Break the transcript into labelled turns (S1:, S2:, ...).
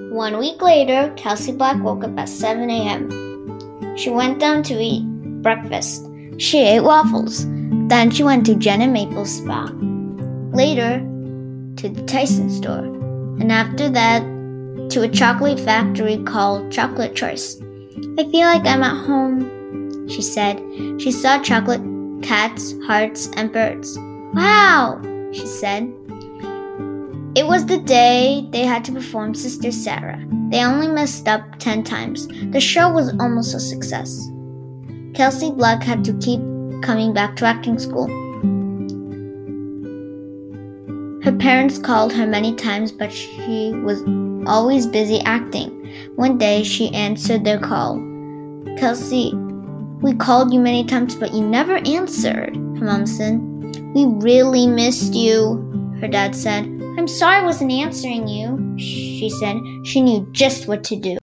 S1: 1 week later, Kelsey Black woke up at 7 a.m. She went down to eat breakfast. She ate waffles. Then she went to Jen and Maple's spa. Later, to the Tyson store. And after that, to a chocolate factory called Chocolate Choice. I feel like I'm at home, she said. She saw chocolate cats, hearts, and birds. Wow, she said. It was the day they had to perform Sister Sarah. They only messed up 10 times. The show was almost a success. Kelsey Black had to keep coming back to acting school. Her parents called her many times, but she was always busy acting. One day, she answered their call. Kelsey, we called you many times, but you never answered, her mom said. We really missed you, her dad said. I'm sorry I wasn't answering you, she said. She knew just what to do.